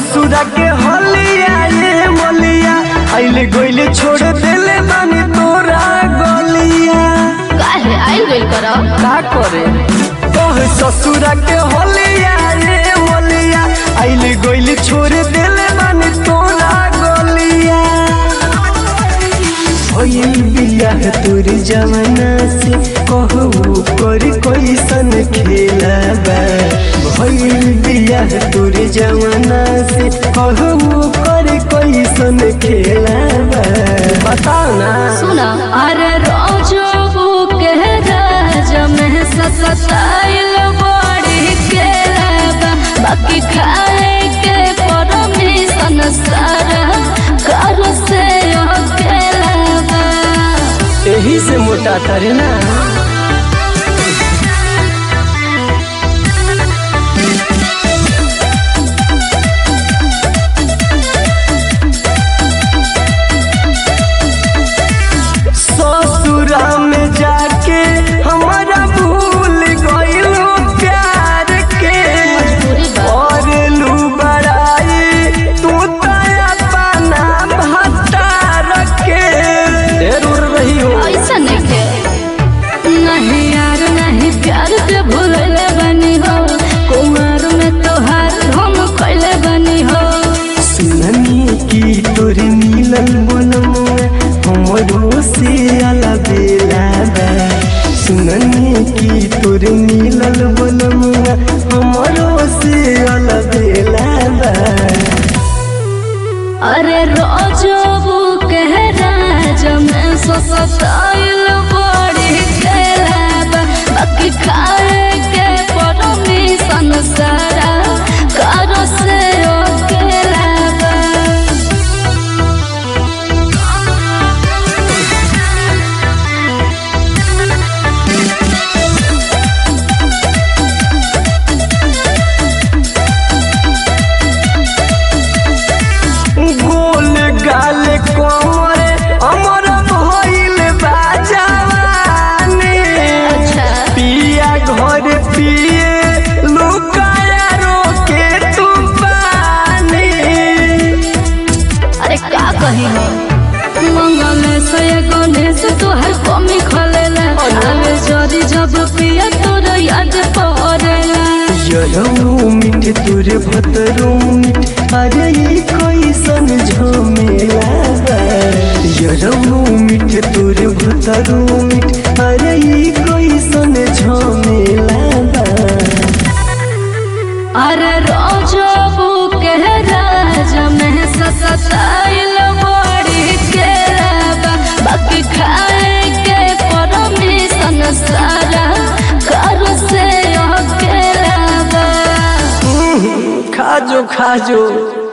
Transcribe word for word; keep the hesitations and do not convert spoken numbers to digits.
ससुरा के हलिया ये मलिया आइले गइले छोड़ देले बानी तोरा गलिया काहे आइल गइल करो का करे तोह ससुरा के हलिया ये मलिया आइले गइले छोड़ देले बानी तोरा गलिया भइल बियाह तोर जवाना से कहू कर कैसन खेला बा भइल बियाह तोर जवाना से कहू कर कैसन खेला बा बताओ ना सुना अरे रोजो के राज में सताइल बड़ी केला बाकी खाए के परमिशन सारा घर से अकेला यही से मोटा तारे ना ससुरा में जाके हमारा भूल गइलो प्यार के और लू बड़ाई तू तया पाना भट्टार के जरूर रही हो ऐसा नहीं नहीं यार नहीं प्यार के भूले बनी हो कुमार में तोहार हम कैले बनी हो सुननी की तोर मिलल बनमुआ हमरो से अलबेला बा सुननी की तोर मिलल बनमुआ हमरो से अलबेला बा अरे रोजो के राज में सताइल बड़ी केला बाकी खाए के परमिशन सारा घर से अकेला गोल गाल कोमर अमर भइल बा जवानी पिया घर पिए लुकाया रोके तू पानी अरे का कही हो मंगल से गणेश तोहर कमी खलेला अबे जदी जब पिया तोर याद पड़ेला यरऊ मिठ तोर भतरू मिठ अरे ई कैसन झमेला बा यरऊ मिठ तोर भतरू मिठ अरे ई कैसन झमेला बा अरे रोजो के राज में सताइल बड़ी केला बाकी खाए के परमिशन सारा घर से अकेला खाजो खाजो।